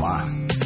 «Ферма».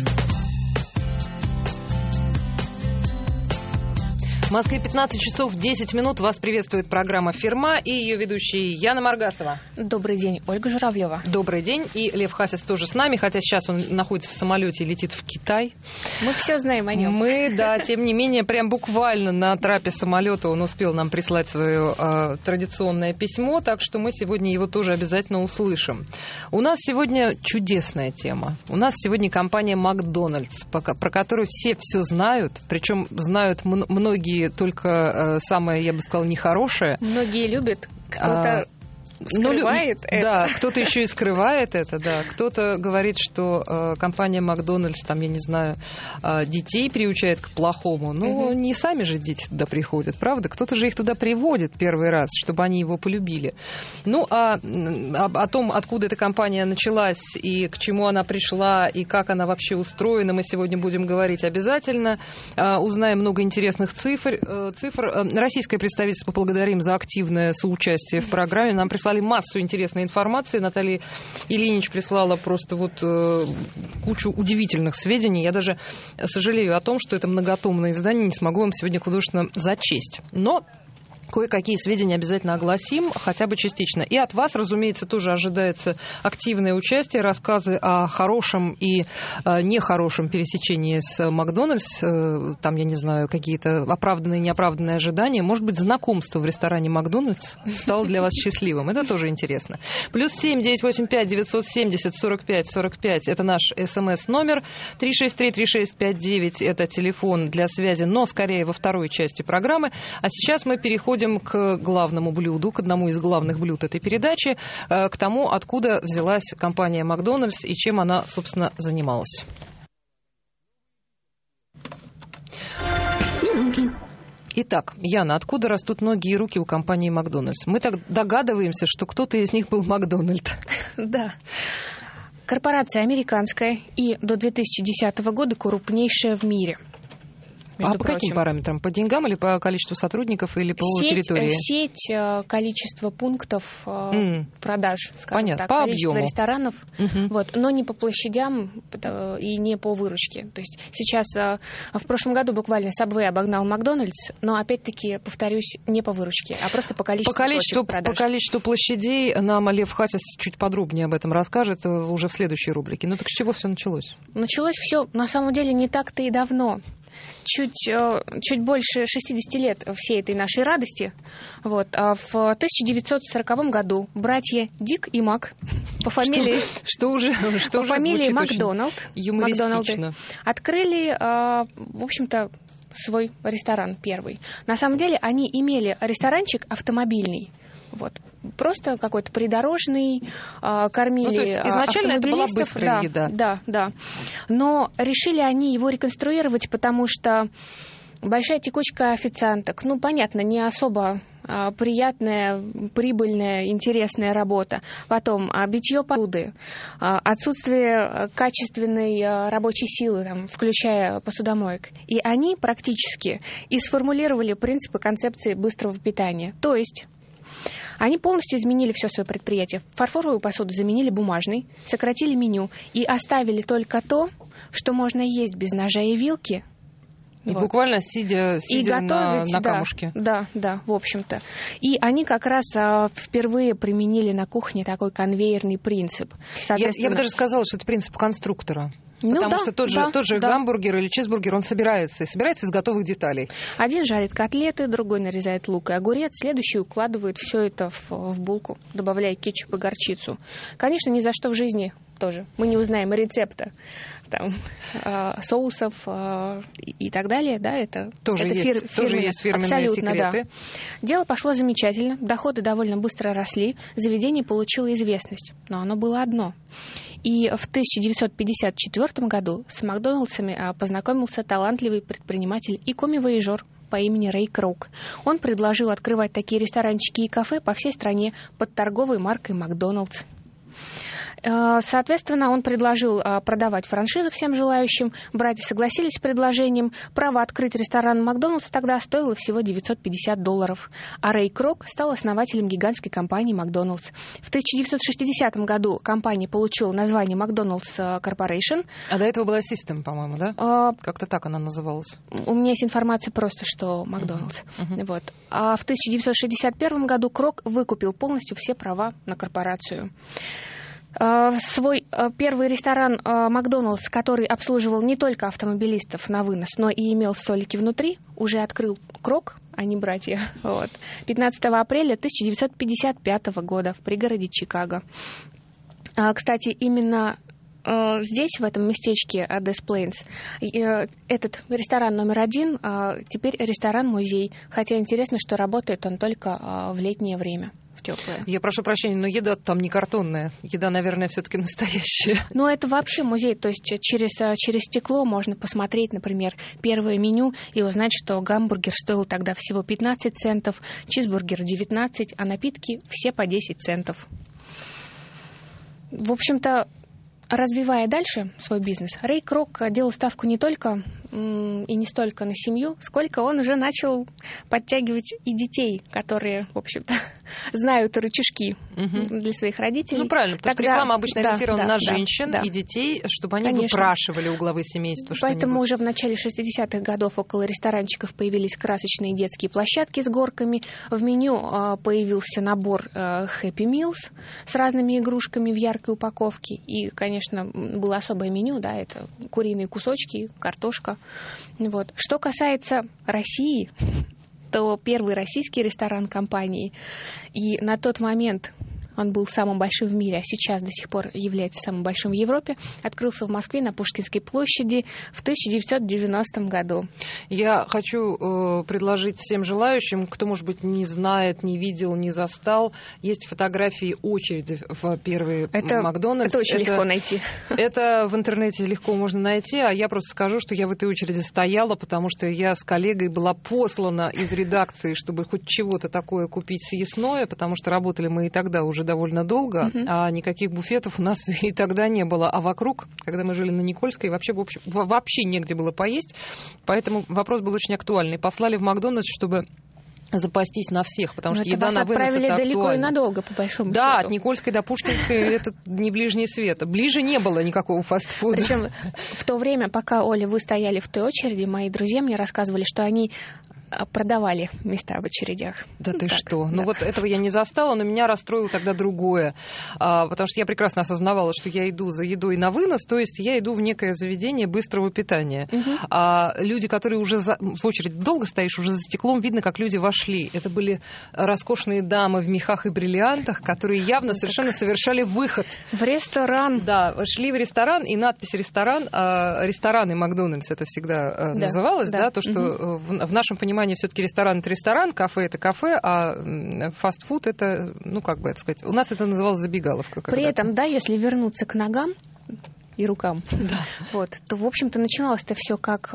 В Москве 15 часов 10 минут. Вас приветствует программа «Ферма» и ее ведущая Яна Маргасова. Добрый день, Ольга Журавлева. Добрый день. И Лев Хасис тоже с нами, хотя сейчас он находится в самолете и летит в Китай. Мы все знаем о нем. Мы, да, тем не менее, прям буквально на трапе самолета он успел нам прислать свое традиционное письмо, так что мы сегодня его тоже обязательно услышим. У нас сегодня чудесная тема. У нас сегодня компания «Макдональдс», про которую все знают, причем знают многие только самое, я бы сказала, нехорошее. Многие любят, кто-то скрывает это. Да, кто-то еще и скрывает это, да. Кто-то говорит, что компания «Макдональдс», там, я не знаю, детей приучает к плохому. Ну, не сами же дети туда приходят, правда? Кто-то же их туда приводит первый раз, чтобы они его полюбили. Ну, о том, откуда эта компания началась и к чему она пришла, и как она вообще устроена, мы сегодня будем говорить обязательно. Узнаем много интересных цифр. Российское представительство поблагодарим за активное соучастие в программе. Нам прислали массу интересной информации. Наталья Ильинич прислала просто кучу удивительных сведений. Я даже сожалею о том, что это многотомное издание не смогу вам сегодня художественно зачесть. Но кое-какие сведения обязательно огласим, хотя бы частично. И от вас, разумеется, тоже ожидается активное участие, рассказы о хорошем и нехорошем пересечении с Макдональдс. Там, я не знаю, какие-то оправданные и неоправданные ожидания. Может быть, знакомство в ресторане Макдональдс стало для вас счастливым. Это тоже интересно. +7 985 970 45 45. Это наш СМС-номер. 363-3659. Это телефон для связи, но скорее во второй части программы. А сейчас мы переходим к главному блюду, к одному из главных блюд этой передачи, к тому, откуда взялась компания «Макдональдс» и чем она, собственно, занималась. Итак, Яна, откуда растут ноги и руки у компании «Макдональдс»? Мы так догадываемся, что кто-то из них был Макдональд. Да. Корпорация американская и до 2010 года крупнейшая в мире. А по каким параметрам? По деньгам или по количеству сотрудников, или по территории? Сеть, количество пунктов продаж, скажем Понятно, так, по количество объему. Ресторанов, но не по площадям и не по выручке. То есть сейчас, в прошлом году буквально Subway обогнал Макдональдс, но опять-таки, повторюсь, не по выручке, а просто по количеству продаж. По количеству площадей нам Лев Хасис чуть подробнее об этом расскажет уже в следующей рубрике. Ну так с чего все началось? Началось все, на самом деле, не так-то и давно. Чуть больше 60 лет всей этой нашей радости. Вот. А в 1940 году братья Дик и Мак по фамилии Макдональд открыли, в общем-то, свой ресторан первый. На самом деле они имели ресторанчик автомобильный. Вот. Просто какой-то придорожный, кормили то есть изначально это была быстрая еда. Да. Но решили они его реконструировать, потому что большая текучка официанток. Ну, понятно, не особо приятная, прибыльная, интересная работа. Потом битье посуды, отсутствие качественной рабочей силы, там, включая посудомоек. И они практически и сформулировали принципы концепции быстрого питания. То есть они полностью изменили все свое предприятие. Фарфоровую посуду заменили бумажной, сократили меню и оставили только то, что можно есть без ножа и вилки. И буквально сидя на камушке. Да, в общем-то. И они как раз впервые применили на кухне такой конвейерный принцип. Я бы даже сказала, что это принцип конструктора. Потому что тот же гамбургер или чизбургер, он собирается из готовых деталей. Один жарит котлеты, другой нарезает лук и огурец, следующий укладывает все это в булку, добавляя кетчуп и горчицу. Конечно, ни за что в жизни тоже мы не узнаем рецепта там, соусов и так далее. Да, это тоже есть фирменные секреты. Да. Дело пошло замечательно, доходы довольно быстро росли, заведение получило известность, но оно было одно. И в 1954 году с Макдональдсами познакомился талантливый предприниматель и коми-вояжер по имени Рэй Круг. Он предложил открывать такие ресторанчики и кафе по всей стране под торговой маркой «Макдональдс». Соответственно, он предложил продавать франшизу всем желающим. Братья согласились с предложением. Право открыть ресторан «Макдоналдс» тогда стоило всего $950. А Рэй Крок стал основателем гигантской компании «Макдоналдс». В 1960 году компания получила название «Макдоналдс Корпорейшн». А до этого была «Систем», по-моему, да? Как-то так она называлась. У меня есть информация просто, что «Макдоналдс». Вот. А в 1961 году Крок выкупил полностью все права на корпорацию. Свой первый ресторан «Макдоналдс», который обслуживал не только автомобилистов на вынос, но и имел столики внутри, уже открыл Крок, а не братья. Вот. 15 апреля 1955 года в пригороде Чикаго. Кстати, именно здесь, в этом местечке Des Plaines, этот ресторан номер 1 теперь ресторан-музей. Хотя интересно, что работает он только в летнее время. В теплое. Я прошу прощения, но еда там не картонная. Еда, наверное, все-таки настоящая. Ну, это вообще музей. То есть через стекло можно посмотреть, например, первое меню и узнать, что гамбургер стоил тогда всего 15 центов, чизбургер 19, а напитки все по 10 центов. В общем-то, развивая дальше свой бизнес, Рэй Крок делал ставку не только и не столько на семью, сколько он уже начал подтягивать и детей, которые, в общем-то, знают рычажки для своих родителей. Ну, правильно, потому что реклама обычно ориентирована на женщин и детей, чтобы они выпрашивали у главы семейства что-нибудь. Поэтому уже в начале 60-х годов около ресторанчиков появились красочные детские площадки с горками. В меню появился набор Happy Meals с разными игрушками в яркой упаковке. И, конечно, было особое меню, да, это куриные кусочки, картошка. Вот. Что касается России, то первый российский ресторан компании, и на тот момент он был самым большим в мире, а сейчас до сих пор является самым большим в Европе, открылся в Москве на Пушкинской площади в 1990 году. Я хочу предложить всем желающим, кто, может быть, не знает, не видел, не застал, есть фотографии очереди в первый Макдональдс. Это очень легко найти. Это в интернете легко можно найти, а я просто скажу, что я в этой очереди стояла, потому что я с коллегой была послана из редакции, чтобы хоть чего-то такое купить съестное, потому что работали мы и тогда уже довольно долго, а никаких буфетов у нас и тогда не было. А вокруг, когда мы жили на Никольской, вообще негде было поесть. Поэтому вопрос был очень актуальный. Послали в Макдональдс, чтобы запастись на всех, потому что еда на вынос — это актуально. Отправили далеко и надолго, по большому счету. Да, от Никольской до Пушкинской это не ближний свет. Ближе не было никакого фастфуда. Причем в то время, пока, Оля, вы стояли в той очереди, мои друзья мне рассказывали, что они продавали места в очередях. Да ты что? Ну вот этого я не застала, но меня расстроило тогда другое. Потому что я прекрасно осознавала, что я иду за едой на вынос, то есть я иду в некое заведение быстрого питания. А люди, которые уже в очереди долго стоишь, уже за стеклом видно, как люди вошли. Это были роскошные дамы в мехах и бриллиантах, которые явно совершенно совершали выход. В ресторан. Да, шли в ресторан, и надпись «ресторан», рестораны Макдональдс это всегда называлось, да, то, что в нашем понимании все-таки ресторан — это ресторан, кафе — это кафе, а фастфуд — это, ну, как бы это сказать, у нас это называлось забегаловка. При этом, да, если вернуться к ногам и рукам, вот, то, в общем-то, начиналось это все как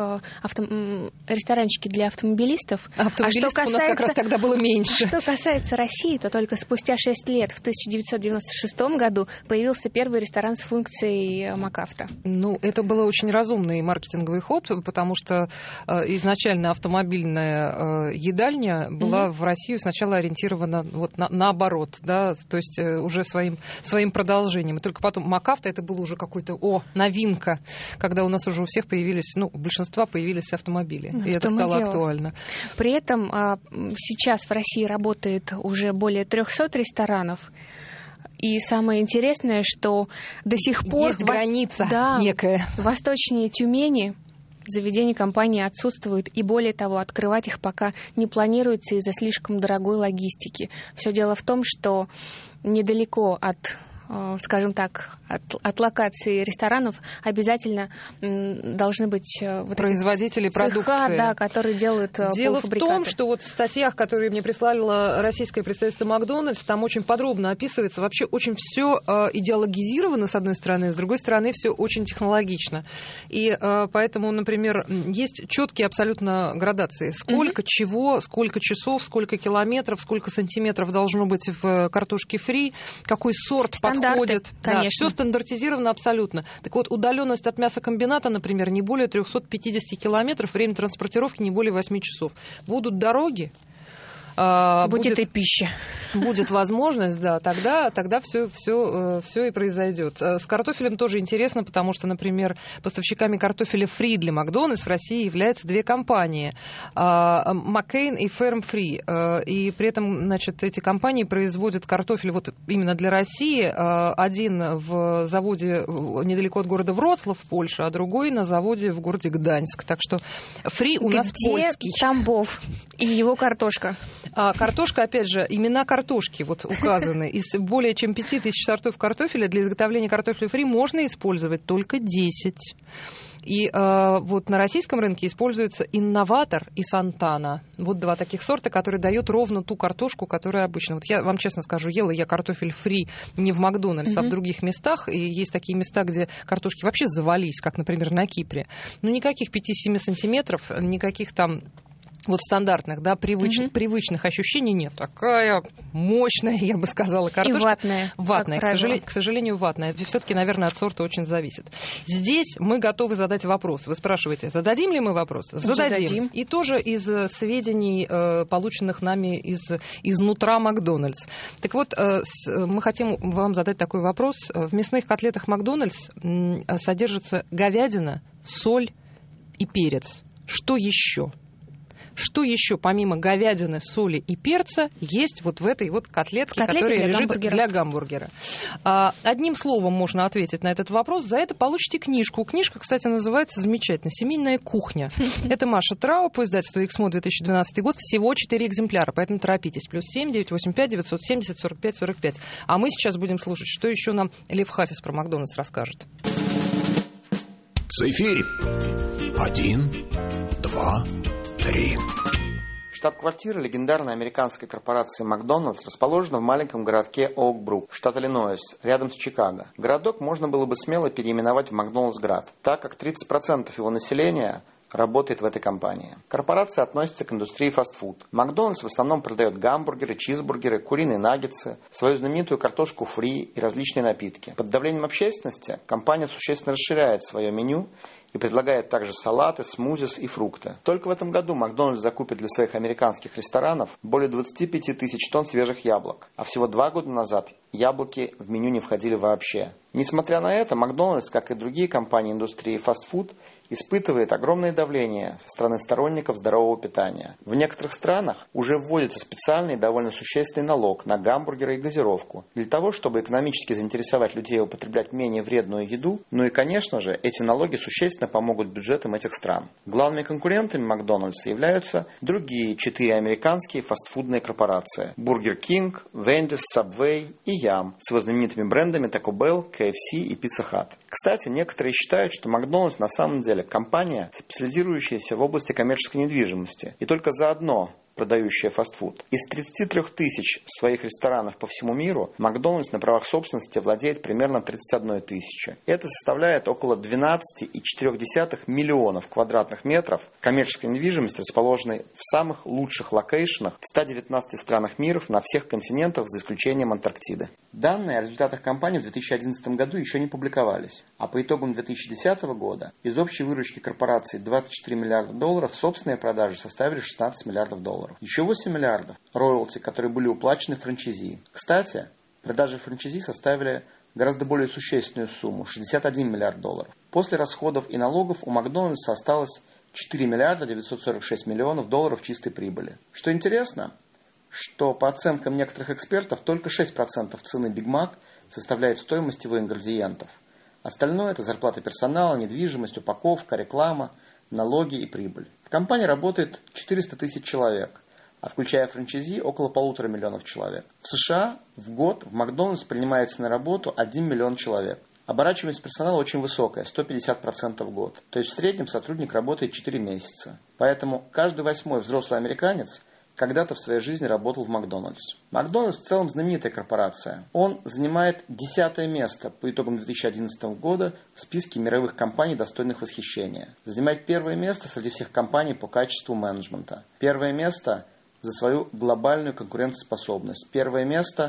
ресторанчики для автомобилистов. Автомобилистов у нас как раз тогда было меньше. Что касается России, то только спустя 6 лет, в 1996 году, появился первый ресторан с функцией МакАвто. Ну, это был очень разумный маркетинговый ход, потому что изначально автомобильная едальня была в Россию сначала ориентирована вот наоборот, да, то есть уже своим продолжением. И только потом МакАвто это было уже какой-то новинка, когда у нас уже у всех появились, у большинства появились автомобили, и это стало актуально. При этом сейчас в России работает уже более 300 ресторанов, и самое интересное, что до сих пор... Есть граница некая. Восточнее Тюмени заведения компании отсутствуют, и более того, открывать их пока не планируется из-за слишком дорогой логистики. Все дело в том, что недалеко от, скажем так, от локации ресторанов обязательно должны быть вот производители цеха, продукции, да, которые делают полуфабрикаты. Дело в том, что вот в статьях, которые мне прислало российское представительство Макдональдс, там очень подробно описывается вообще очень все идеологизировано, с одной стороны, с другой стороны, все очень технологично. И поэтому, например, есть четкие абсолютно градации. Сколько чего, сколько часов, сколько километров, сколько сантиметров должно быть в картошке фри, какой сорт подходит приходит. Конечно. Да, все стандартизировано абсолютно. Так вот, удаленность от мясокомбината, например, не более 350 километров, время транспортировки не более 8 часов. Будут дороги, будет и пища. Будет возможность, да, тогда все и произойдет. С картофелем тоже интересно, потому что, например, поставщиками картофеля фри для Макдональдс в России являются две компании, Маккейн и Ферм Фри. И при этом, значит, эти компании производят картофель вот именно для России. Один в заводе недалеко от города Вроцлав в Польше, а другой на заводе в городе Гданьск. Так что фри у нас польский. Где Тамбов и его картошка? Картошка, опять же, имена картошки вот указаны. Из более чем 5000 сортов картофеля для изготовления картофеля фри можно использовать только 10. И вот на российском рынке используется инноватор и Сантана. Вот два таких сорта, которые дают ровно ту картошку, которая обычно. Вот я вам честно скажу, ела я картофель фри не в Макдональдс, а в других местах. И есть такие места, где картошки вообще завались, как, например, на Кипре. Ну, никаких 5-7 сантиметров, никаких там вот стандартных, да, привычных ощущений нет. Такая мощная, я бы сказала, картошка. И ватная. К сожалению, ватная. Все-таки, наверное, от сорта очень зависит. Здесь мы готовы задать вопрос. Вы спрашиваете, зададим ли мы вопрос? Зададим. И тоже из сведений, полученных нами изнутра Макдональдс. Так вот, мы хотим вам задать такой вопрос. В мясных котлетах Макдональдс содержится говядина, соль и перец. Что еще? Что еще, помимо говядины, соли и перца, есть вот в этой вот котлетке, которая лежит для гамбургера? Одним словом можно ответить на этот вопрос. За это получите книжку. Книжка, кстати, называется замечательно «Семейная кухня». Это Маша Трауп, издательство «Эксмо», 2012 год. Всего 4 экземпляра, поэтому торопитесь. +7 985 970 45 45. А мы сейчас будем слушать, что еще нам Лев Хасис про Макдональдс расскажет. Цифирь. 1, 2, 3. Штаб-квартира легендарной американской корпорации «Макдональдс» расположена в маленьком городке Оук-Брук, штат Иллинойс, рядом с Чикаго. Городок можно было бы смело переименовать в Макдональдс-град, так как 30% его населения работает в этой компании. Корпорация относится к индустрии фастфуд. Макдональдс в основном продает гамбургеры, чизбургеры, куриные наггетсы, свою знаменитую картошку фри и различные напитки. Под давлением общественности компания существенно расширяет свое меню и предлагает также салаты, смузис и фрукты. Только в этом году Макдональдс закупит для своих американских ресторанов более 25 тысяч тонн свежих яблок, а всего 2 года назад яблоки в меню не входили вообще. Несмотря на это, Макдональдс, как и другие компании индустрии фастфуд, испытывает огромное давление со стороны сторонников здорового питания. В некоторых странах уже вводится специальный довольно существенный налог на гамбургеры и газировку, для того, чтобы экономически заинтересовать людей употреблять менее вредную еду, ну и, конечно же, эти налоги существенно помогут бюджетам этих стран. Главными конкурентами Макдональдса являются другие 4 американские фастфудные корпорации: Burger King, Wendy's, Subway и Yum, с его знаменитыми брендами Taco Bell, KFC и Pizza Hut. Кстати, некоторые считают, что Макдональдс на самом деле компания, специализирующаяся в области коммерческой недвижимости и только заодно продающая фастфуд. Из 33 тысяч своих ресторанов по всему миру Макдональдс на правах собственности владеет примерно 31 тысячи. Это составляет около 12,4 миллионов квадратных метров коммерческой недвижимости, расположенной в самых лучших локейшенах в 119 странах мира на всех континентах, за исключением Антарктиды. Данные о результатах компании в 2011 году еще не публиковались, а по итогам 2010 года из общей выручки корпорации $24 миллиарда собственные продажи составили $16 миллиардов. Еще 8 миллиардов роялти, которые были уплачены франчайзи. Кстати, продажи франчайзи составили гораздо более существенную сумму – $61 миллиард. После расходов и налогов у Макдональдса осталось $4 миллиарда 946 миллионов чистой прибыли. Что интересно, что по оценкам некоторых экспертов только 6% цены Биг Мак составляет стоимость его ингредиентов. Остальное – это зарплата персонала, недвижимость, упаковка, реклама, налоги и прибыль. В компании работает 400 тысяч человек, а включая франчайзи около 1,5 миллиона человек. В США в год в Макдональдс принимается на работу 1 миллион человек. Оборачиваемость персонала очень высокая, 150% в год. То есть в среднем сотрудник работает 4 месяца. Поэтому каждый 8-й взрослый американец когда-то в своей жизни работал в Макдональдс. Макдональдс в целом знаменитая корпорация. Он занимает 10-е место по итогам 2011 года в списке мировых компаний, достойных восхищения. Занимает 1-е место среди всех компаний по качеству менеджмента. 1-е место за свою глобальную конкурентоспособность. 1-е место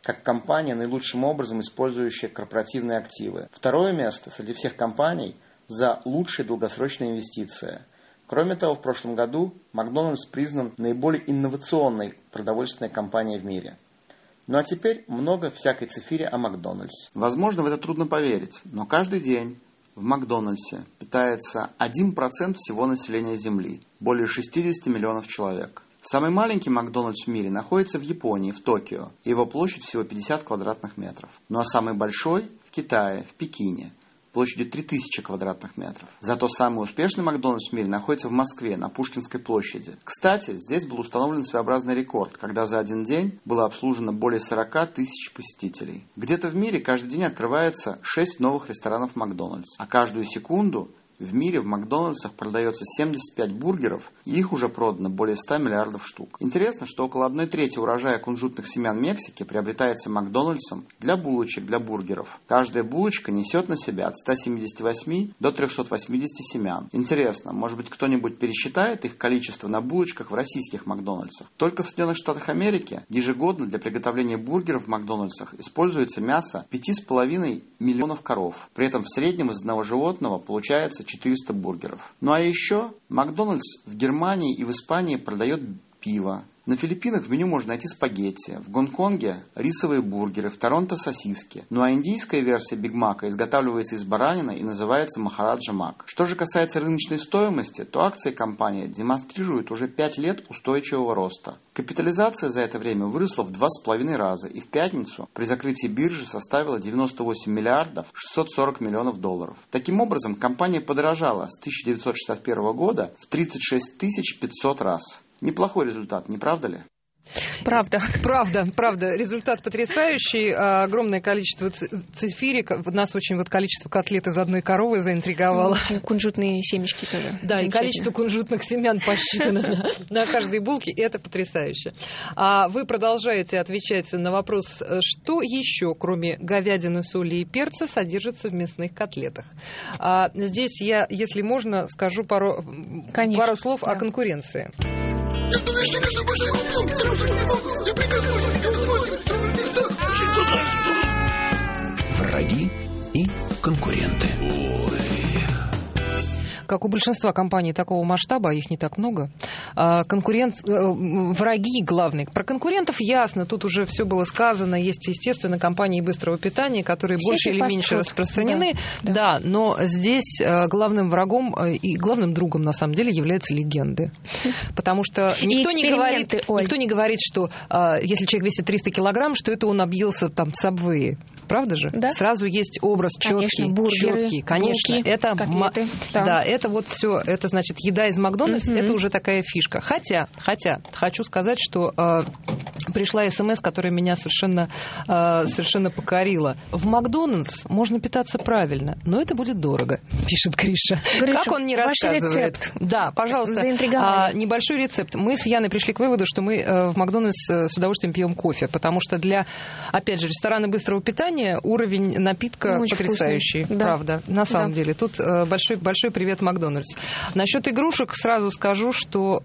как компания, наилучшим образом использующая корпоративные активы. Второе место среди всех компаний за лучшие долгосрочные инвестиции. Кроме того, в прошлом году Макдональдс признан наиболее инновационной продовольственной компанией в мире. Ну а теперь много всякой цифири о Макдональдс. Возможно, в это трудно поверить, но каждый день в Макдональдсе питается 1% всего населения Земли, более 60 миллионов человек. Самый маленький Макдональдс в мире находится в Японии, в Токио, и его площадь всего 50 квадратных метров. Ну а самый большой в Китае, в Пекине, площадью 3000 квадратных метров. Зато самый успешный Макдональдс в мире находится в Москве, на Пушкинской площади. Кстати, здесь был установлен своеобразный рекорд, когда за один день было обслужено более 40 тысяч посетителей. Где-то в мире каждый день открывается 6 новых ресторанов Макдональдс, а каждую секунду в мире в Макдональдсах продается 75 бургеров, и их уже продано более 100 миллиардов штук. Интересно, что около 1/3 урожая кунжутных семян Мексики приобретается Макдональдсом для булочек, для бургеров. Каждая булочка несет на себя от 178 до 380 семян. Интересно, может быть, кто-нибудь пересчитает их количество на булочках в российских Макдональдсах? Только в Соединенных Штатах Америки ежегодно для приготовления бургеров в Макдональдсах используется мясо 5,5 миллионов коров. При этом в среднем из одного животного получается 400 бургеров. Ну а еще Макдональдс в Германии и в Испании продает пиво. На Филиппинах в меню можно найти спагетти, в Гонконге рисовые бургеры, в Торонто сосиски. Ну а индийская версия Биг Мака изготавливается из баранины и называется Махараджа Мак. Что же касается рыночной стоимости, то акции компании демонстрируют уже 5 лет устойчивого роста. Капитализация за это время выросла в 2,5 раза и в пятницу при закрытии биржи составила 98 миллиардов 640 миллионов долларов. Таким образом, компания подорожала с 1961 года в 36 500 раз. Неплохой результат, не правда ли? Правда. Правда. Результат потрясающий. Огромное количество цифирик. Нас очень количество котлет из одной коровы заинтриговало. Кунжутные семечки тоже. Да, и количество кунжутных семян посчитано на каждой булке. Это потрясающе. Вы продолжаете отвечать на вопрос, что еще, кроме говядины, соли и перца, содержится в мясных котлетах. Здесь я, если можно, скажу пару слов о конкуренции. Враги и конкуренты. Как у большинства компаний такого масштаба, их не так много, враги главные. Про конкурентов ясно, тут уже все было сказано. Есть, естественно, компании быстрого питания, которые больше или меньше распространены. Да, но здесь главным врагом и главным другом, на самом деле, являются легенды. Потому что никто не говорит, что если человек весит 300 килограмм, что это он объелся там Subway. Правда же? Да? Сразу есть образ четкий, конечно. Булки, это котлеты, это вот все, это значит еда из Макдональдс, это уже такая фишка. Хотя хочу сказать, что пришла СМС, которая меня совершенно покорила. В Макдональдс можно питаться правильно, но это будет дорого, пишет Гриша. Как он не рассказывает? Рецепт. Да, пожалуйста. Небольшой рецепт. Мы с Яной пришли к выводу, что мы в Макдональдс с удовольствием пьем кофе, потому что для, опять же, ресторана быстрого питания уровень напитка потрясающий. Да. Правда, на самом деле. Тут большой привет Макдональдс. Насчет игрушек сразу скажу, что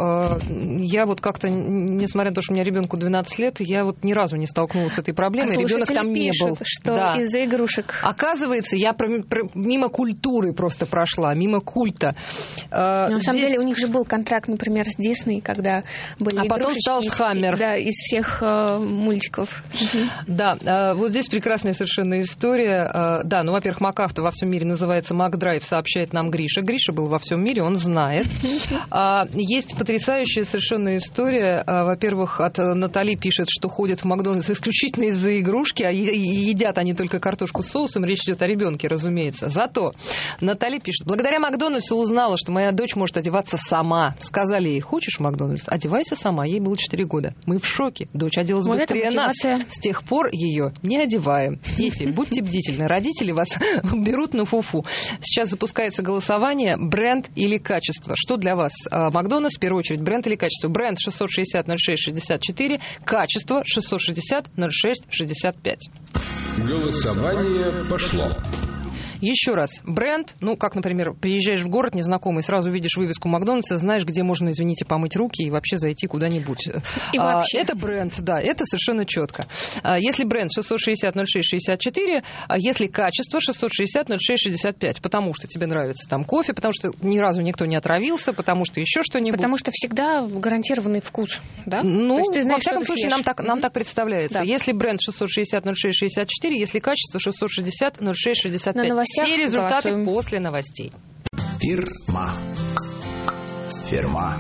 я вот как-то, несмотря на то, что у меня ребенку 12 лет, я вот ни разу не столкнулась с этой проблемой. Ребенок там не был. Что из-за игрушек. Оказывается, я мимо культуры просто прошла, мимо культа. На самом деле у них же был контракт, например, с Дисней, когда были игрушечки. А потом стал Хаммер. Да, из всех мультиков. Да, вот здесь прекрасная совершенно история. Да, ну, во-первых, МакАвто во всем мире называется МакДрайв, сообщает нам Гриша. Гриша был во всем мире, он знает. Есть потрясающая совершенно история. Во-первых, от Натали пишет, что ходят в Макдональдс исключительно из-за игрушки, а едят они только картошку с соусом. Речь идет о ребенке, разумеется. Зато Натали пишет: благодаря Макдональдсу узнала, что моя дочь может одеваться сама. Сказали ей: хочешь в Макдональдс? Одевайся сама. Ей было 4 года. Мы в шоке. Дочь оделась быстрее нас. С тех пор ее не одеваем. Дети, будьте бдительны. Родители вас берут на фуфу. Сейчас запускается голосование: бренд или качество. Что для вас Макдональдс? В первую очередь, бренд или качество? Бренд 660-06-64, качество 660-06-65. Голосование пошло. Еще раз, бренд, ну, как, например, приезжаешь в город незнакомый, сразу видишь вывеску Макдональдса, знаешь, где можно, извините, помыть руки и вообще зайти куда-нибудь. Это бренд, да, это совершенно четко. Если бренд 660-06-64, если качество 660-06-65, потому что тебе нравится там кофе, потому что ни разу никто не отравился, потому что еще что-нибудь. Потому что всегда гарантированный вкус, да? Ну, то есть ты знаешь, во всяком случае, нам так представляется. Да. Если бренд 660-06-64, если качество 660-06-65. Все результаты после новостей. Фирма.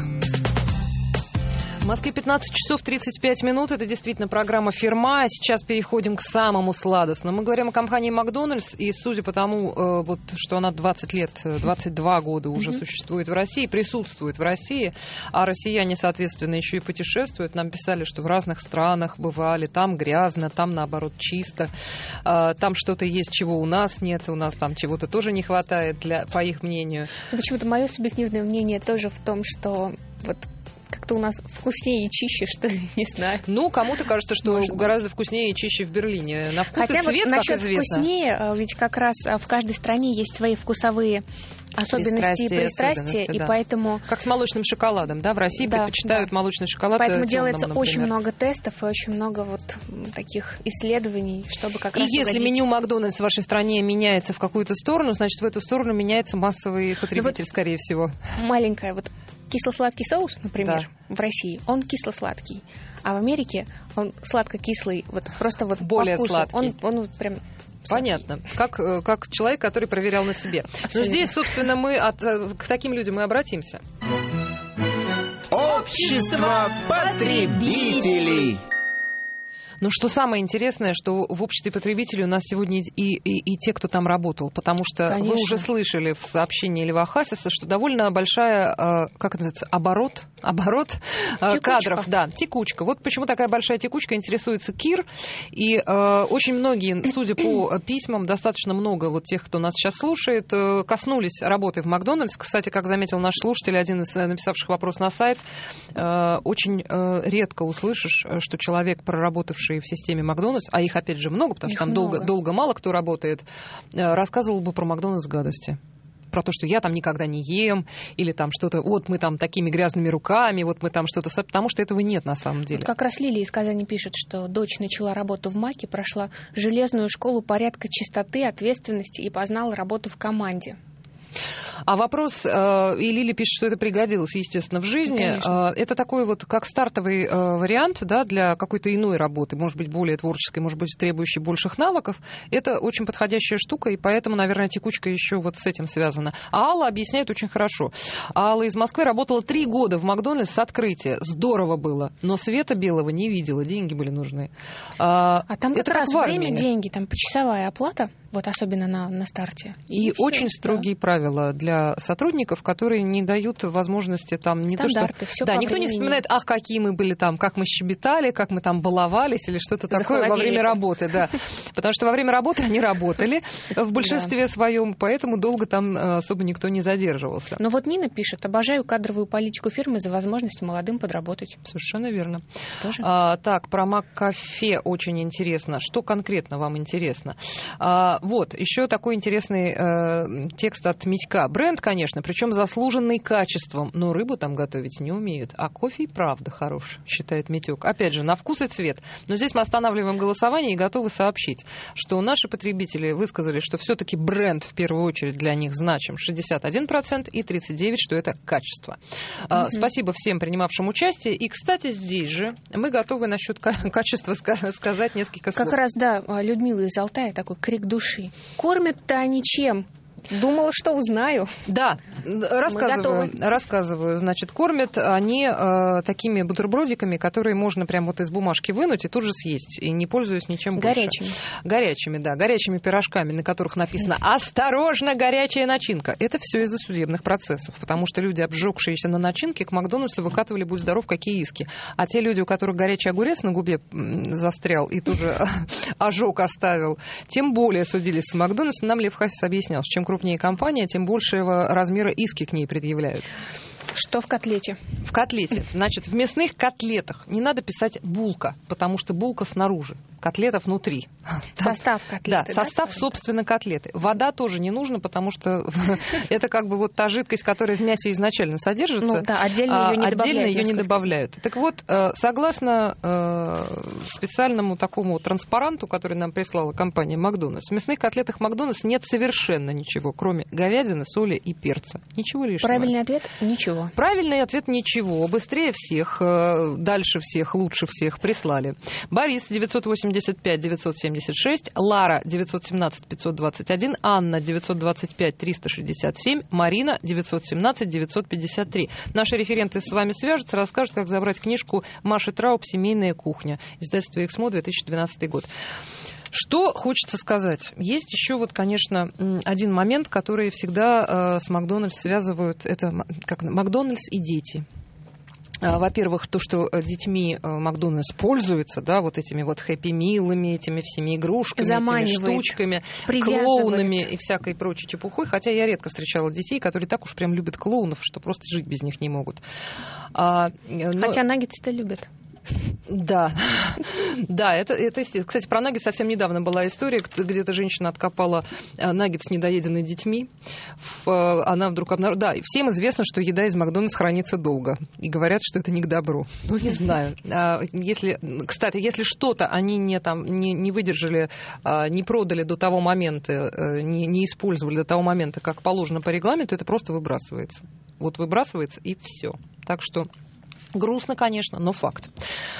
В Москве 15 часов 35 минут. Это действительно программа «Фирма». Сейчас переходим к самому сладостному. Мы говорим о компании «Макдональдс», и судя по тому, вот, что она 20 лет, 22 года уже существует в России, присутствует в России, а россияне, соответственно, еще и путешествуют. Нам писали, что в разных странах бывали, там грязно, там, наоборот, чисто, там что-то есть, чего у нас нет, у нас там чего-то тоже не хватает, по их мнению. Почему-то мое субъективное мнение тоже в том, что вот как-то у нас вкуснее и чище, что ли, не знаю. Ну, кому-то кажется, что гораздо вкуснее и чище в Берлине. На вкус хотя и цвет, вот как известно. Вкуснее, ведь как раз в каждой стране есть свои вкусовые особенности и пристрастия, и да. Поэтому... Как с молочным шоколадом, да? В России предпочитают молочный шоколад. Поэтому темному, делается например. очень много тестов и очень много вот таких исследований, чтобы как раз если угодить. меню Макдональдс в вашей стране меняется в какую-то сторону, значит, в эту сторону меняется массовый потребитель, скорее всего. Маленькая вот кисло-сладкий соус, например, в России, он кисло-сладкий, а в Америке он сладко-кислый, вот просто вот более по вкусу. сладкий. Он вот прям... Понятно. Как человек, который проверял на себе. Но здесь, собственно, мы к таким людям и обратимся. Общество потребителей. Но что самое интересное, что в обществе потребителей у нас сегодня и те, кто там работал, потому что Конечно. Вы уже слышали в сообщении Льва Хасиса, что довольно большая, как это называется, оборот кадров. Да, текучка. Вот почему такая большая текучка, интересуется Кир. И очень многие, судя по письмам, достаточно много вот тех, кто нас сейчас слушает, коснулись работы в Макдональдс. Кстати, как заметил наш слушатель, один из написавших вопрос на сайт, очень редко услышишь, что человек, проработавший в системе Макдональдс, а их, опять же, много, потому что там долго мало кто работает, рассказывал бы про Макдональдс гадости. Про то, что я там никогда не ем, или там что-то, вот мы там такими грязными руками, вот мы там что-то... Потому что этого нет на самом деле. Как раз Лилия из Казани пишет, что дочь начала работу в МАКе, прошла железную школу порядка чистоты, ответственности и познала работу в команде. А вопрос, и Лили пишет, что это пригодилось, естественно, в жизни. Это такой вот как стартовый вариант, да, для какой-то иной работы, может быть, более творческой, может быть, требующей больших навыков. Это очень подходящая штука, и поэтому, наверное, текучка еще вот с этим связана. А Алла объясняет очень хорошо. Алла из Москвы работала 3 года в Макдональдс с открытия. Здорово было, но света белого не видела, деньги были нужны. А там как раз как время, деньги, там почасовая оплата, вот особенно на старте. И очень строгие правила для сотрудников, которые не дают возможности там не стандарты, то, что... Да, никто не вспоминает, какие мы были там, как мы щебетали, как мы там баловались или что-то такое во время работы. Да. Потому что во время работы они работали в большинстве своем, поэтому долго там особо никто не задерживался. Но вот Нина пишет: обожаю кадровую политику фирмы за возможность молодым подработать. Совершенно верно. Тоже? Так, про Маккафе очень интересно. Что конкретно вам интересно? Вот, еще такой интересный текст от Митька. Бренд, конечно, причем заслуженный качеством, но рыбу там готовить не умеют. А кофе и правда хорош, считает Митек. Опять же, на вкус и цвет. Но здесь мы останавливаем голосование и готовы сообщить, что наши потребители высказали, что все-таки бренд в первую очередь для них значим 61% и 39%, что это качество. Спасибо всем принимавшим участие. И, кстати, здесь же мы готовы насчет качества сказать несколько слов. Как раз, да, Людмила из Алтая, такой крик души. Кормят-то они чем? Думала, что узнаю. Да, рассказываю. Значит, кормят они такими бутербродиками, которые можно прям вот из бумажки вынуть и тут же съесть, и не пользуясь ничем больше. Горячими, да. Горячими пирожками, на которых написано «Осторожно, горячая начинка». Это все из-за судебных процессов, потому что люди, обжегшиеся на начинке, к Макдональдсу выкатывали, будь здоров, какие иски. А те люди, у которых горячий огурец на губе застрял и тоже ожог оставил, тем более судились с Макдональдсом. Нам Лев Хасис объяснял, что чем крупнее компания, тем большего размера иски к ней предъявляют. Что в котлете? В котлете. Значит, в мясных котлетах не надо писать булка, потому что булка снаружи, котлета внутри. Состав котлеты. Да, состав, собственно, котлеты. Вода тоже не нужно, потому что это как бы вот та жидкость, которая в мясе изначально содержится. Ну да, отдельно ее не добавляют. Так вот, согласно специальному такому транспаранту, который нам прислала компания Макдональдс, в мясных котлетах Макдональдс нет совершенно ничего, кроме говядины, соли и перца. Ничего лишнего. Правильный ответ – ничего. Правильный ответ – ничего. Быстрее всех, дальше всех, лучше всех прислали. Борис 985-976, Лара 917-521, Анна 925-367, Марина 917-953. Наши референты с вами свяжутся, расскажут, как забрать книжку Маши Трауб «Семейная кухня». Издательство «Эксмо», 2012 год. Что хочется сказать? Есть еще вот, конечно, один момент, который всегда с Макдональдс связывают. Это как Макдональдс и дети. Во-первых, то, что детьми Макдональдс пользуется, да, вот этими вот хэппи-милами, этими всеми игрушками, этими штучками, клоунами и всякой прочей чепухой. Хотя я редко встречала детей, которые так уж прям любят клоунов, что просто жить без них не могут. Хотя наггетсы-то любят. Да, да, это естественно. Кстати, про наггетс совсем недавно была история, где-то женщина откопала наггетс, недоеденный детьми. Она вдруг обнаружила... Да, всем известно, что еда из Макдональдс хранится долго. И говорят, что это не к добру. Ну, не знаю. Кстати, если что-то они не выдержали, не продали до того момента, не использовали до того момента, как положено по регламенту, это просто выбрасывается. Вот выбрасывается и все. Так что... Грустно, конечно, но факт.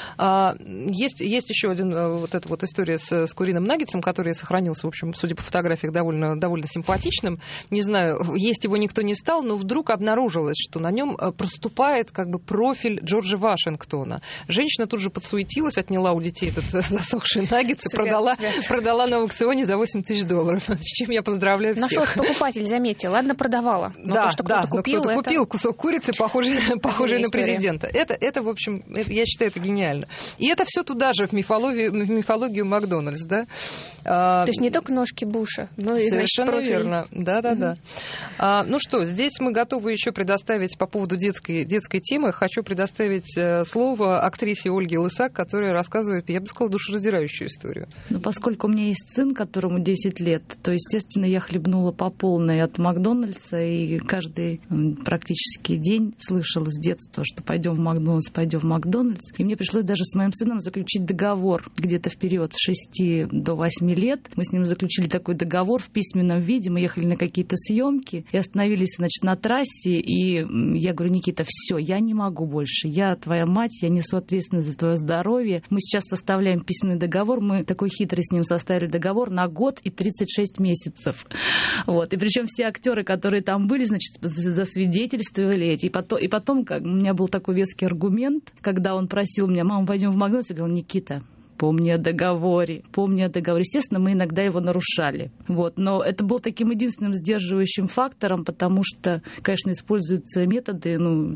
Есть еще один вот эта вот история с куриным наггетсом, который сохранился, в общем, судя по фотографиях, довольно симпатичным. Не знаю, есть его никто не стал, но вдруг обнаружилось, что на нем проступает как бы профиль Джорджа Вашингтона. Женщина тут же подсуетилась, отняла у детей этот засохший наггетс и продала на аукционе за $8 тысяч. С чем я поздравляю всех. Нашелся покупатель, заметил. Ладно, продавала. Но да, то, что кто-то купил кусок курицы, похожий на президента. Это, в общем, я считаю, это гениально. И это все туда же, в мифологию Макдональдс, да? То есть не только ножки Буша, но и, совершенно значит, верно. Да. Ну что, здесь мы готовы еще предоставить по поводу детской темы. Хочу предоставить слово актрисе Ольге Лысак, которая рассказывает, я бы сказала, душераздирающую историю. Ну, поскольку у меня есть сын, которому 10 лет, то, естественно, я хлебнула по полной от Макдональдса, и каждый практически день слышала с детства, что пойдем в Макдональдс. И мне пришлось даже с моим сыном заключить договор где-то в период с 6 до 8 лет. Мы с ним заключили такой договор в письменном виде. Мы ехали на какие-то съемки и остановились, значит, на трассе. И я говорю: Никита, все, я не могу больше. Я твоя мать, я несу ответственность за твое здоровье. Мы сейчас составляем письменный договор. Мы такой хитрый с ним составили договор на год и 36 месяцев. Вот. И причем все актеры, которые там были, значит, засвидетельствовали эти. И потом как, у меня был такой веский аргумент, когда он просил меня: мама, пойдем в Макдональдс. Я говорила: Никита, помни о договоре. Естественно, мы иногда его нарушали. Вот. Но это был таким единственным сдерживающим фактором, потому что, конечно, используются методы,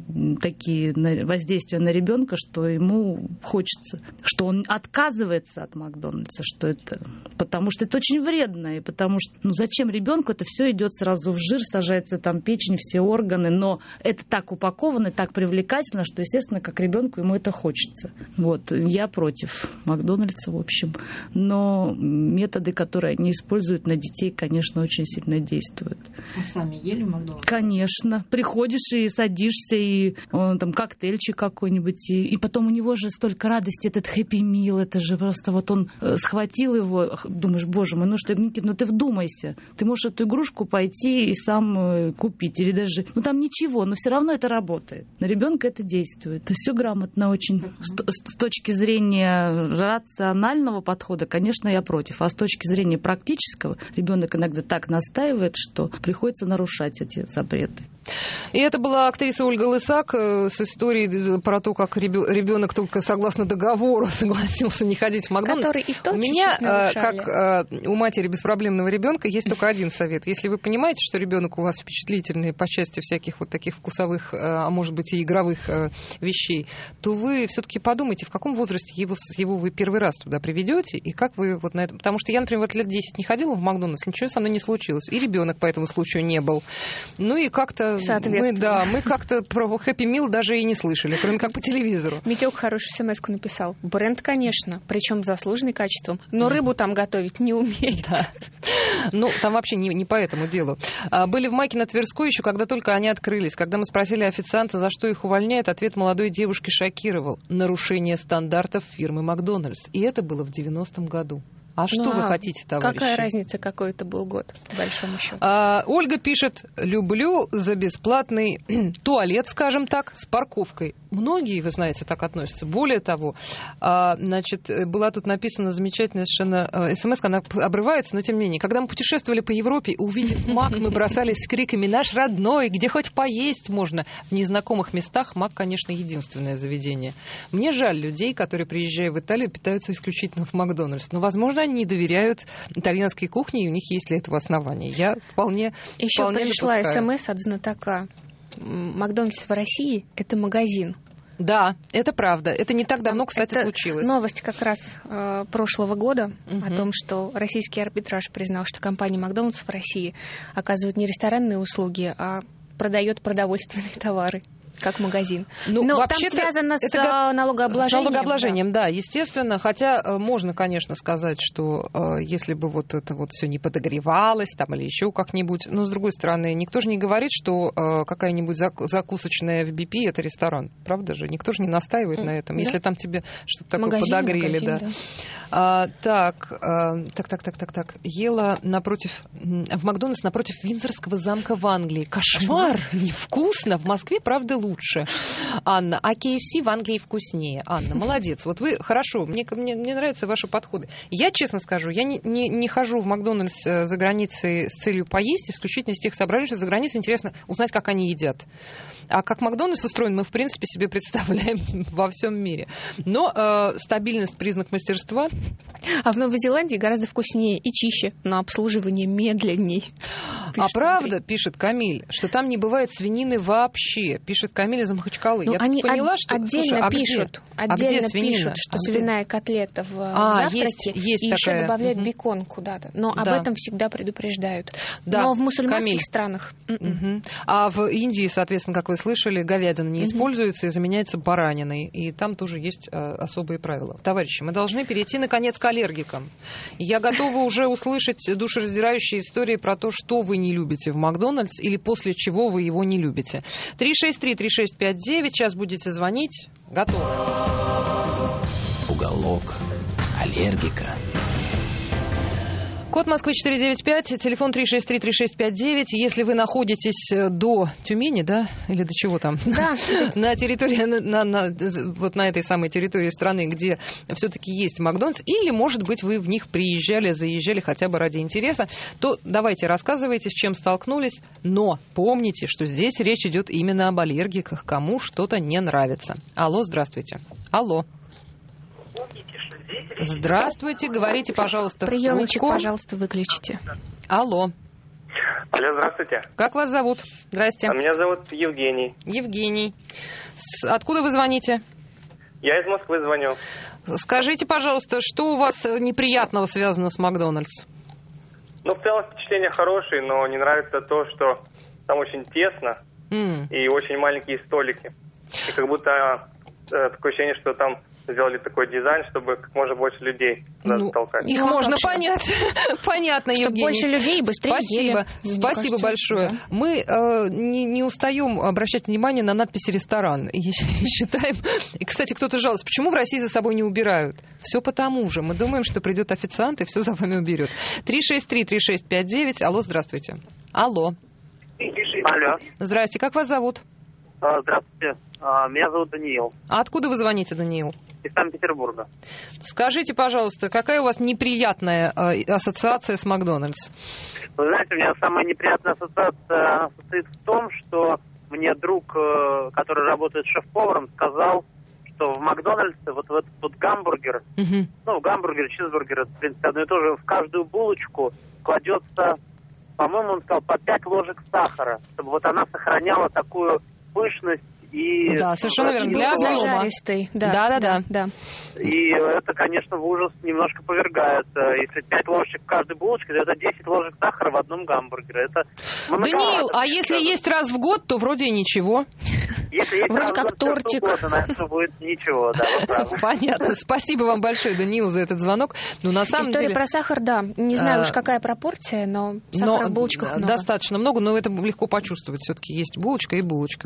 такие воздействия на ребенка, что ему хочется, что он отказывается от Макдональдса, потому что это очень вредно, и потому что, зачем ребенку это все идет сразу в жир, сажается там печень, все органы, но это так упаковано, так привлекательно, что, естественно, как ребенку ему это хочется. Вот. Я против Макдональдса, в общем. Но методы, которые они используют на детей, конечно, очень сильно действуют. А сами ели в Макдональдсе? Конечно. Приходишь и садишься, и там коктейльчик какой-нибудь, и потом у него же столько радости, этот хэппи-мил, это же просто вот он схватил его, думаешь: боже мой, Никита, ты вдумайся. Ты можешь эту игрушку пойти и сам купить, или даже, там ничего, но все равно это работает. На ребенка это действует. Это все грамотно очень. С точки зрения рационального подхода, конечно, я против. А с точки зрения практического, ребенок иногда так настаивает, что приходится нарушать эти запреты. И это была актриса Ольга Лысак с историей про то, как ребенок только согласно договору согласился не ходить в Макдональдс. У меня, как у матери беспроблемного ребенка, есть только один совет. Если вы понимаете, что ребенок у вас впечатлительный по части всяких вот таких вкусовых, а может быть и игровых вещей, то вы все-таки подумайте, в каком возрасте его вы первый раз туда приведете, и как вы вот на это... Потому что я, например, лет 10 не ходила в Макдональдс, ничего со мной не случилось. И ребенок по этому случаю не был. Ну и как-то... Соответственно, мы как-то про Happy Meal даже и не слышали, кроме как по телевизору. Митёк хорошую смс-ку написал. Бренд, конечно, причем заслуженный качеством, но рыбу там готовить не умеет. Да. Ну, там вообще не по этому делу. Были в Майке на Тверской еще, когда только они открылись. Когда мы спросили официанта, за что их увольняют, ответ молодой девушки шокировал. Нарушение стандартов фирмы Макдональдс. И это было в 90-м году. А что вы хотите, товарищи? Какая разница, какой это был год, по большому счету? Ольга пишет: люблю за бесплатный туалет, скажем так, с парковкой. Многие, вы знаете, так относятся. Более того, значит, была тут написана замечательная совершенно смс, она обрывается, но тем не менее. Когда мы путешествовали по Европе, увидев Мак, мы бросались с криками: «Наш родной, где хоть поесть можно!» В незнакомых местах Мак, конечно, единственное заведение. Мне жаль людей, которые, приезжая в Италию, питаются исключительно в Макдональдс. Но, возможно, они доверяют итальянской кухне, и у них есть для этого основания. Я вполне Еще пришла допускаю. смс от знатока. Макдональдс в России – это магазин. Да, это правда. Это не так давно, кстати, случилось. Новость как раз прошлого года о том, что российский арбитраж признал, что компания Макдональдс в России оказывает не ресторанные услуги, а продает продовольственные товары. Как магазин. Ну, но там связано с налогообложением. С налогообложением, да, естественно. Хотя можно, конечно, сказать, что если бы вот это вот все не подогревалось там или еще как-нибудь, но с другой стороны, никто же не говорит, что какая-нибудь закусочная в BP это ресторан, правда же? Никто же не настаивает на этом, если там тебе что-то такое подогрели, да. Так. Ела в Макдональдс напротив Виндзорского замка в Англии. Кошмар! Невкусно. В Москве, правда, лучше. Анна, а KFC в Англии вкуснее. Анна, молодец. Вот вы, хорошо, мне нравятся ваши подходы. Я, честно скажу, я не хожу в Макдональдс за границей с целью поесть, исключительно из тех соображений, что за границей интересно узнать, как они едят. А как Макдональдс устроен, мы, в принципе, себе представляем во всем мире. Но стабильность — признак мастерства. А в Новой Зеландии гораздо вкуснее и чище, но обслуживание медленней. А правда, пишет Камиль, что там не бывает свинины вообще, пишет Камиль из Махачкалы. Я они поняла, что... отдельно пишут, пишут, что свиная котлета в завтраке, и еще добавляют бекон куда-то. Но об этом всегда предупреждают. Да. Но в мусульманских странах... А в Индии, соответственно, как вы слышали, говядина не используется и заменяется бараниной. И там тоже есть особые правила. Товарищи, мы должны перейти, наконец, к аллергикам. Я готова уже услышать душераздирающие истории про то, что вы не любите в Макдональдс или после чего вы его не любите. 363-3659. Сейчас будете звонить. Готовы. Уголок аллергика. Код Москвы 495, телефон 363-3659. Если вы находитесь до Тюмени, да, или до чего там? Да. На территории, вот на этой самой территории страны, где все-таки есть Макдональдс, или, может быть, вы в них приезжали, заезжали хотя бы ради интереса, то давайте рассказывайте, с чем столкнулись, но помните, что здесь речь идет именно об аллергиках, кому что-то не нравится. Алло, здравствуйте. Алло. Здравствуйте, говорите, пожалуйста. Приемничек, пожалуйста, выключите. Алло. Алло, здравствуйте. Как вас зовут? Здрасте. Меня зовут Евгений. Евгений. Откуда вы звоните? Я из Москвы звоню. Скажите, пожалуйста, что у вас неприятного связано с Макдональдс? Ну, в целом впечатления хорошие, но не нравится то, что там очень тесно и очень маленькие столики. И как будто такое ощущение, что там сделали такой дизайн, чтобы как можно больше людей туда затолкать. Их можно понять. Понятно, Евгений. Больше людей и быстрее ели. Спасибо большое. Да. Мы не устаем обращать внимание на надписи «ресторан». И считаем... И, кстати, кто-то жалуется, почему в России за собой не убирают? Все потому же. Мы думаем, что придет официант и все за вами уберет. 363-3659. Алло, здравствуйте. Алло. Алло. Здрасте. Как вас зовут? Здравствуйте. Меня зовут Даниил. А откуда вы звоните, Даниил? Из Санкт-Петербурга. Скажите, пожалуйста, какая у вас неприятная ассоциация с Макдональдс? Вы знаете, у меня самая неприятная ассоциация состоит в том, что мне друг, который работает шеф-поваром, сказал, что в Макдональдсе вот этот вот гамбургер, гамбургер, чизбургер, это, в принципе, одно и то же, в каждую булочку кладется, по-моему, он сказал, по 5 ложек сахара, чтобы вот она сохраняла такую пышность и... Да, совершенно верно. Для зажаристый. Да. И это, конечно, в ужас немножко повергает. Если 5 ложек в каждой булочке, то это 10 ложек сахара в одном гамбургере. Это Даниил, а если есть раз в год, то вроде и ничего. Если есть вроде как тортик. наверное, будет ничего, да. Понятно. Спасибо вам большое, Даниил, за этот звонок. Ну, на самом История деле... про сахар, да. Не знаю уж какая пропорция, но сахара в булочках много. Достаточно много, но это легко почувствовать. Все-таки есть булочка и булочка.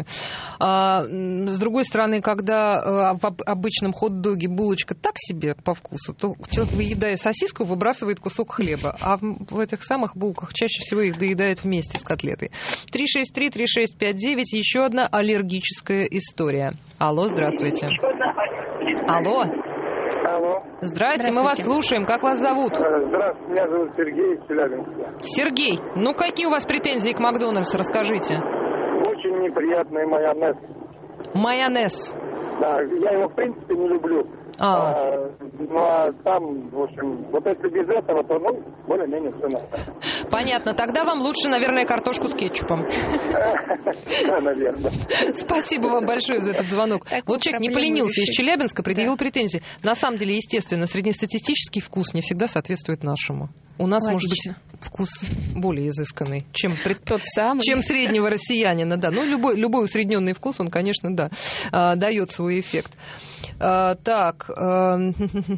С другой стороны, когда в обычном хот-доге булочка так себе по вкусу, то человек, выедая сосиску, выбрасывает кусок хлеба. А в этих самых булках чаще всего их доедают вместе с котлетой. 363-3659. Еще одна аллергическая история. Алло, здравствуйте. Алло. Здравствуйте, мы вас слушаем. Как вас зовут? Здравствуйте, меня зовут Сергей из Челябинска. Сергей, ну какие у вас претензии к Макдональдсу, расскажите. Очень неприятный майонез. Майонез? Да, я его в принципе не люблю. Ну а там, в общем, вот если без этого, то, ну, более-менее все нормально. Понятно. Тогда вам лучше, наверное, картошку с кетчупом. Да, наверное. Спасибо вам большое за этот звонок. Вот человек не поленился из Челябинска, предъявил претензии. На самом деле, естественно, среднестатистический вкус не всегда соответствует нашему. У нас, может быть, вкус более изысканный, чем тот самый, чем среднего россиянина. Да. Ну, любой усредненный вкус, он, конечно, да, дает свой эффект. Так, в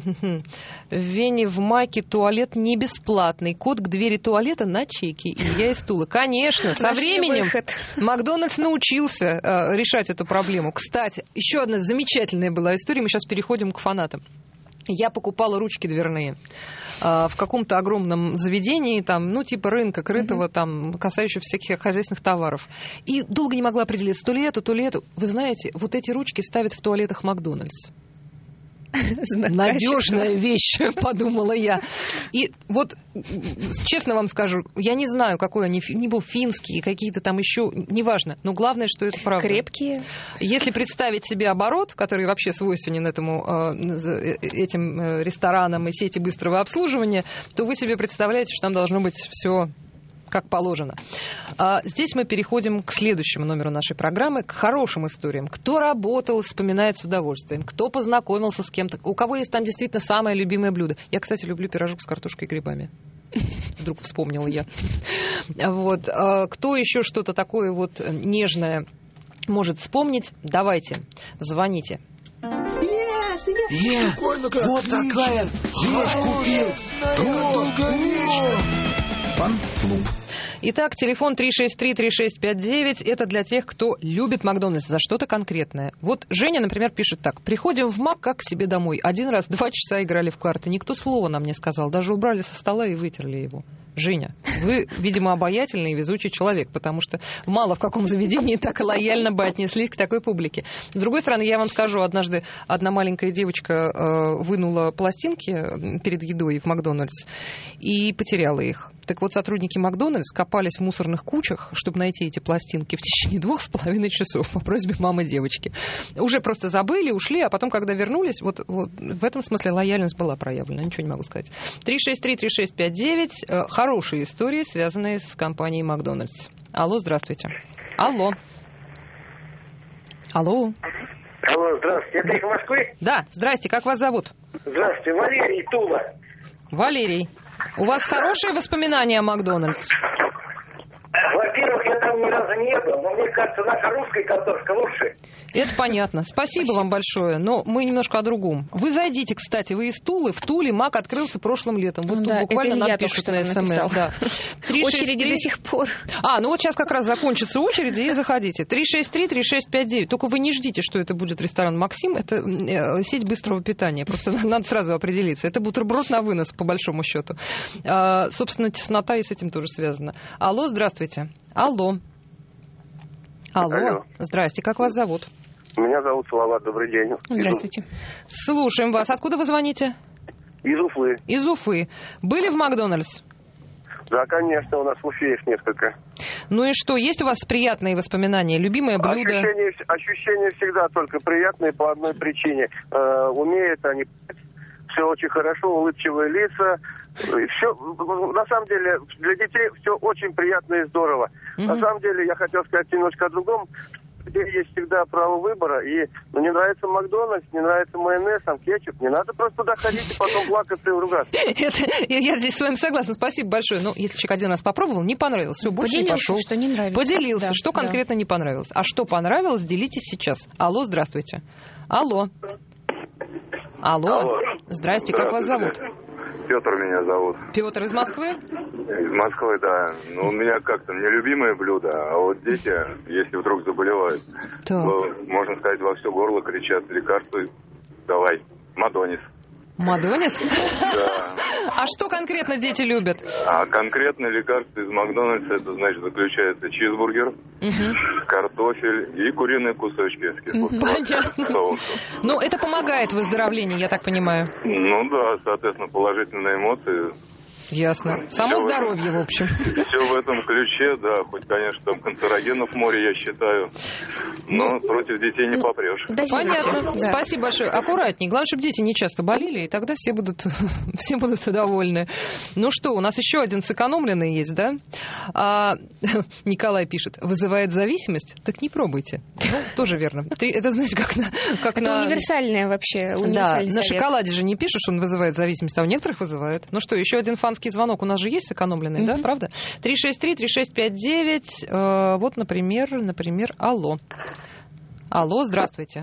Вене в Маке туалет не бесплатный. Код к двери туалета на чеке. Илья из Тулы. Конечно, со временем Макдональдс научился решать эту проблему. Кстати, еще одна замечательная была история. Мы сейчас переходим к фанатам. Я покупала ручки дверные в каком-то огромном заведении, там, ну, типа рынка крытого, там, касающегося всяких хозяйственных товаров. И долго не могла определиться, то ли эту. Вы знаете, вот эти ручки ставят в туалетах Макдональдс. Надежная вещь, подумала я. И вот, честно вам скажу, я не знаю, какой они, не был финский, какие-то там еще, неважно, но главное, что это правда. Крепкие. Если представить себе оборот, который вообще свойственен этим ресторанам и сети быстрого обслуживания, то вы себе представляете, что там должно быть все как положено. Здесь мы переходим к следующему номеру нашей программы, к хорошим историям. Кто работал, вспоминает с удовольствием. Кто познакомился с кем-то. У кого есть там действительно самое любимое блюдо. Я, кстати, люблю пирожок с картошкой и грибами. Вдруг вспомнила я. Вот. Кто еще что-то такое вот нежное может вспомнить? Давайте, звоните. Вот такая вещь купил. Долговечно. Фан-клуб. Итак, телефон 363-3659. Это для тех, кто любит Макдональдс за что-то конкретное. Вот Женя, например, пишет так. Приходим в Мак как к себе домой. Один раз 2 часа играли в карты. Никто слова нам не сказал. Даже убрали со стола и вытерли его. Женя, вы, видимо, обаятельный и везучий человек, потому что мало в каком заведении так лояльно бы отнеслись к такой публике. С другой стороны, я вам скажу, однажды одна маленькая девочка вынула пластинки перед едой в Макдональдс и потеряла их. Так вот, сотрудники Макдональдс копались в мусорных кучах, чтобы найти эти пластинки в течение 2,5 часов по просьбе мамы девочки. Уже просто забыли, ушли, а потом, когда вернулись, вот в этом смысле лояльность была проявлена, ничего не могу сказать. 363-3659. Хорошие истории, связанные с компанией Макдональдс. Алло, здравствуйте. Алло. Алло, здравствуйте. Это из Москвы? Да, здрасте. Как вас зовут? Здравствуйте, Валерий, Тула. Валерий. У вас хорошие воспоминания о Макдональдс? Во-первых, я там ни разу не был, но мне кажется, наша русская картошка лучше. Это понятно. Спасибо вам большое. Но мы немножко о другом. Вы зайдите, кстати, вы из Тулы. В Туле Мак открылся прошлым летом. Вот тут буквально нам пишут на СМС. Да. Очереди до сих пор. Ну вот сейчас как раз закончатся очереди, и заходите. 363-3659. Только вы не ждите, что это будет ресторан «Максим». Это сеть быстрого питания. Просто надо сразу определиться. Это бутерброд на вынос, по большому счету. Собственно, теснота и с этим тоже связана. Алло, здравствуйте. Алло. Здрасте. Как вас зовут? Меня зовут Салават. Добрый день. Здравствуйте. Слушаем вас. Откуда вы звоните? Из Уфы. Из Уфы. Были в Макдональдс? Да, конечно. У нас в Уфе есть несколько. Ну и что? Есть у вас приятные воспоминания? Любимое блюдо? Ощущения всегда только приятные по одной причине. Умеют они... Все очень хорошо, улыбчивые лица. Все, на самом деле, для детей все очень приятно и здорово. На самом деле, я хотел сказать немножко о другом. людей есть всегда право выбора, и не нравится Макдональдс, не нравится майонез, там кетчуп, не надо просто туда ходить и потом плакаться и ругаться. Я здесь с вами согласна, спасибо большое. Но если человек один раз попробовал, не понравилось, все, больше не пошел. Что не нравится. Поделился, что конкретно не понравилось. А что понравилось, делитесь сейчас. Алло, здравствуйте. Алло. Здрасте, как вас зовут? Петр меня зовут. Петр из Москвы? Из Москвы, да. Ну, у меня как-то нелюбимое блюдо, а вот дети, если вдруг заболевают, можно сказать, во все горло кричат: лекарства давай, Мадонис. Мадонис? Да. А что конкретно дети любят? А конкретно лекарство из Макдональдса, это, значит, заключается чизбургер, картофель и куриные кусочки с кислым соусом. Ну, это помогает в выздоровлении, я так понимаю. Ну да, соответственно, положительные эмоции. Ясно. Само здоровье, в общем. Все в этом ключе, да. Хоть, конечно, там канцерогенов в море, я считаю. Но против детей не попрешь. Понятно. Да. Спасибо большое. Аккуратней. Главное, чтобы дети не часто болели, и тогда все будут довольны. Ну что, у нас еще один сэкономленный есть, да? Николай пишет: вызывает зависимость? Так не пробуйте. Ну, тоже верно. Это, знаете, как это универсальное вообще. Да, на шоколаде же не пишешь, он вызывает зависимость, а у некоторых вызывает. Ну что, еще один фанский звонок у нас же есть сэкономленный, да, правда? 363-3659. Вот, например, алло. Алло, здравствуйте.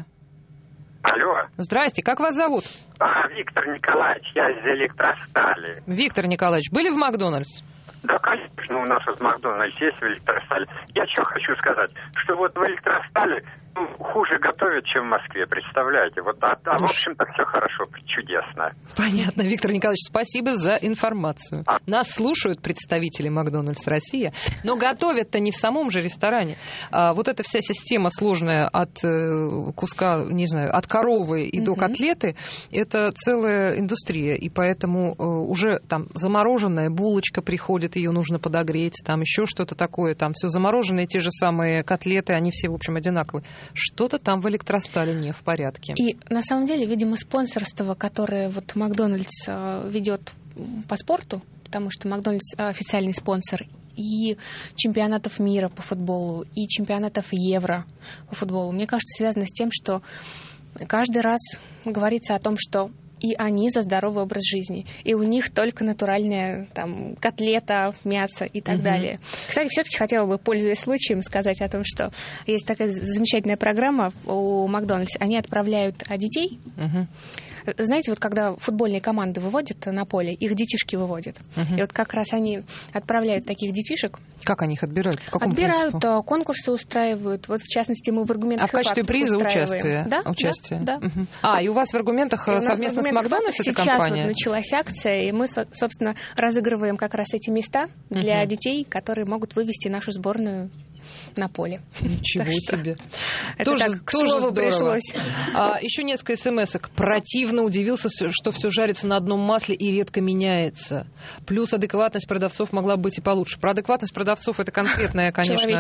Алло. Здрасте, как вас зовут? Виктор Николаевич, я из Электростали. Виктор Николаевич, были в Макдональдс? Да, конечно, у нас вот Макдональдс есть в Электростале. Я что хочу сказать, что вот в Электростале хуже готовят, чем в Москве, представляете? Вот, в общем-то, все хорошо, чудесно. Понятно, Виктор Николаевич, спасибо за информацию. Нас слушают представители Макдональдс Россия, но готовят-то не в самом же ресторане. Вот эта вся система сложная от куска, не знаю, от коровы и до котлеты, это целая индустрия, и поэтому уже там замороженная булочка приходит, ее нужно подогреть, там еще что-то такое, там все замороженные, те же самые котлеты, они все, в общем, одинаковые. Что-то там в Электростале не в порядке. И на самом деле, видимо, спонсорство, которое вот Макдональдс ведет по спорту, потому что Макдональдс официальный спонсор и чемпионатов мира по футболу, и чемпионатов Евро по футболу, мне кажется, связано с тем, что каждый раз говорится о том, что и они за здоровый образ жизни, и у них только натуральная там котлета, мясо и так далее. Кстати, все-таки хотела бы, пользуясь случаем, сказать о том, что есть такая замечательная программа у Макдональдс. Они отправляют детей. Знаете, вот когда футбольные команды выводят на поле, их детишки выводят. И вот как раз они отправляют таких детишек. Как они их отбирают? По какому отбирают, принципу? Конкурсы устраивают. Вот в частности мы в аргументах. А в качестве приза участие? Да. Да. И у вас в аргументах совместно с Макдональдс эта компания? Сейчас вот началась акция, и мы, собственно, разыгрываем как раз эти места для детей, которые могут вывести нашу сборную на поле. Ничего себе. Тоже здорово. Пришлось. Еще несколько смс-ок. Противно удивился, что все жарится на одном масле и редко меняется. Плюс адекватность продавцов могла быть и получше. Про адекватность продавцов это конкретное, конечно,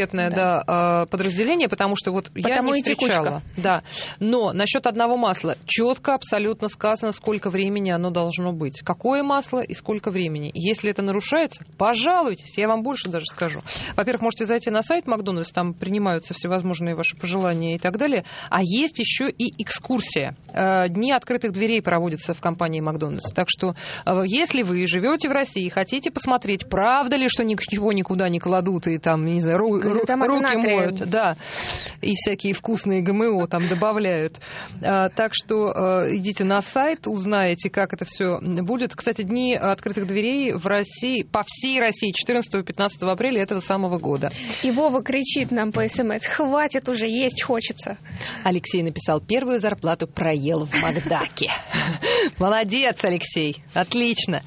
подразделение, потому что вот я не встречала. Да. Но насчет одного масла четко, абсолютно сказано, сколько времени оно должно быть. Какое масло и сколько времени. Если это нарушается, пожалуйтесь, я вам больше даже скажу. Во-первых, можете зайти на сайт Макдональдс, там принимаются всевозможные ваши пожелания и так далее. А есть еще и экскурсия. Дни открытых дверей проводятся в компании Макдональдс. Так что, если вы живете в России и хотите посмотреть, правда ли, что ничего никуда не кладут и там, не знаю, руки моют, да, и всякие вкусные ГМО там добавляют. Так что идите на сайт, узнаете, как это все будет. Кстати, дни открытых дверей в России, по всей России, 14-15 апреля этого самого года. И Вова кричит нам по СМС: хватит уже, есть хочется. Алексей написал: первую зарплату проел в Макдаке. Молодец, Алексей, отлично.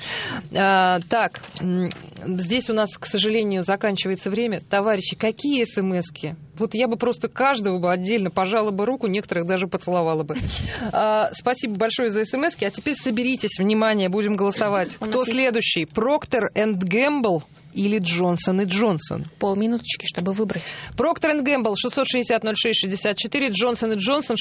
Так, здесь у нас, к сожалению, заканчивается время. Товарищи, какие СМСки? Вот я бы просто каждого бы отдельно пожала бы руку, некоторых даже поцеловала бы. Спасибо большое за СМСки. А теперь соберитесь, внимание, будем голосовать. Кто следующий? Procter & Gamble или Johnson & Johnson? Полминуточки, чтобы выбрать. Procter & Gamble 660-06-64, Johnson & Johnson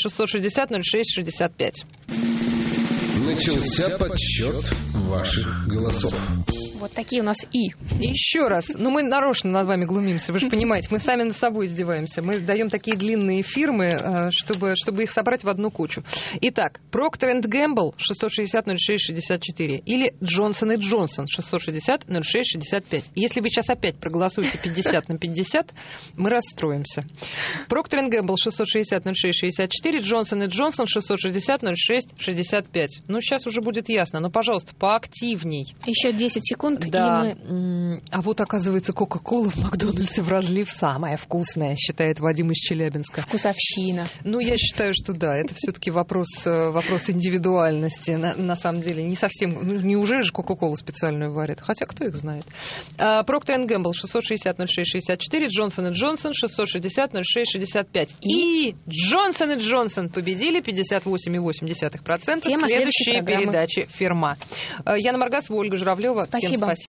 660-06-65. Начался подсчет ваших голосов. Вот такие у нас «и». Еще раз. Мы нарочно над вами глумимся, вы же понимаете. Мы сами над собой издеваемся. Мы даем такие длинные фирмы, чтобы их собрать в одну кучу. Итак, Procter & Gamble 660-06-64 или Johnson & Johnson 660-06-65. Если вы сейчас опять проголосуете 50/50, мы расстроимся. Procter & Gamble 660-06-64, Johnson & Johnson 660-06-65. Сейчас уже будет ясно. Но, пожалуйста, поактивней. Еще 10 секунд, да. и мы... А вот, оказывается, Кока-Кола в Макдональдсе в разлив самая вкусная, считает Вадим из Челябинска. Вкусовщина. Я считаю, что да, это все-таки вопрос индивидуальности. На самом деле, не совсем... неужели же Кока-Колу специальную варят? Хотя, кто их знает. Procter & Gamble 660-06-64, Johnson & Johnson 660-06-65. И Johnson & Johnson победили 58,8% в следующей передаче «Ферма». Яна Маргасова, Ольга Журавлева. Спасибо. Всем спасибо.